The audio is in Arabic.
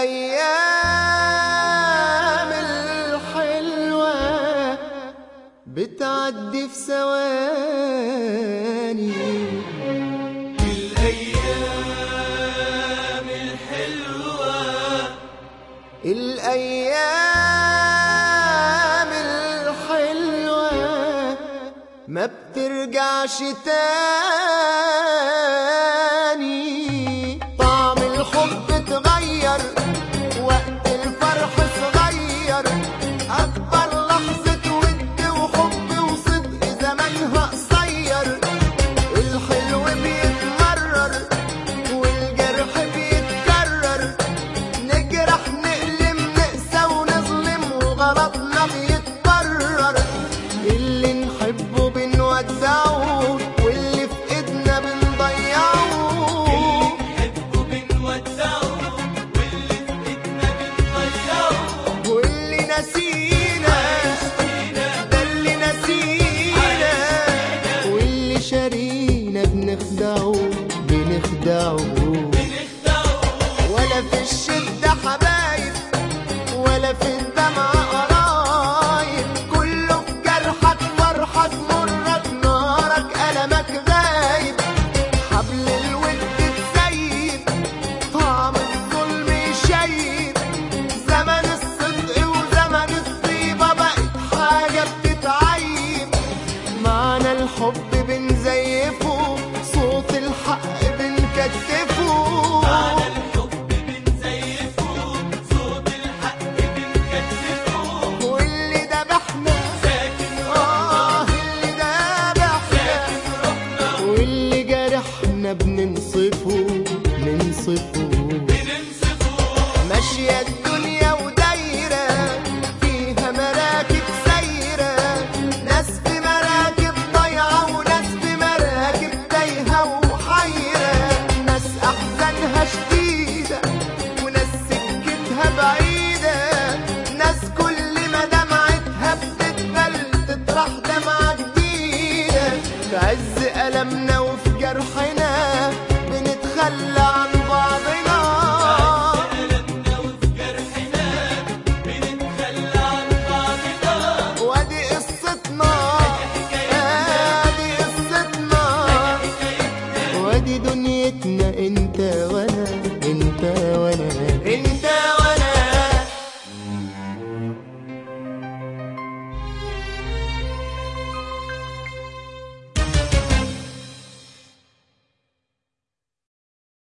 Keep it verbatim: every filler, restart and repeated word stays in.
الأيام الحلوة بتعدي في ثواني. الأيام الحلوة الأيام الحلوة ما بترجعش تاني. طعم الحب اتغير، وقت الفرح صغير، أكبر لحظة ود وحب وصدق زمانها قصير. الحلو بيتمرر والجرح بيتكرر، نجرح نألم نقسى ونظلم وغلطنا بيتبرر. اللي نحبه بنودعه واللي في ايدنا بنضيعه، واللي نسينا ده اللي نسينا، واللي شارينا بنخدعه بنخدعه. ولا في الشدة حبايب ولا في الدمع قرايب، كله في جرحك فرحك مرك نارك ألمك غايب. حبل الود تسيب، طعم الظلم يشيب، زمن الصدق وزمن الطيبة بقت حاجة بتتعيب. معنى الحب بنزيفه، صوت الحق بنكتفه. معنى الحب بنزيفه، صوت الحق بنكتفه. واللي ذبحنا ساكن آه اللي ذبحنا، ساكن روحنا واللي جرحنا بننصفه ننصفه. بننصفه. ماشية الدنيا ودايرة فيها مراكب سايرة، ناس في مراكب ضايعة وناس في مراكب تايهة وحيرة. ناس أحزانها شديدة وناس سكتها بعيدة، ناس كل ما دمعتها بتتبل تطرح دمعة جديدة. في عز ألمنا وفي جرحنا بنتخلى عن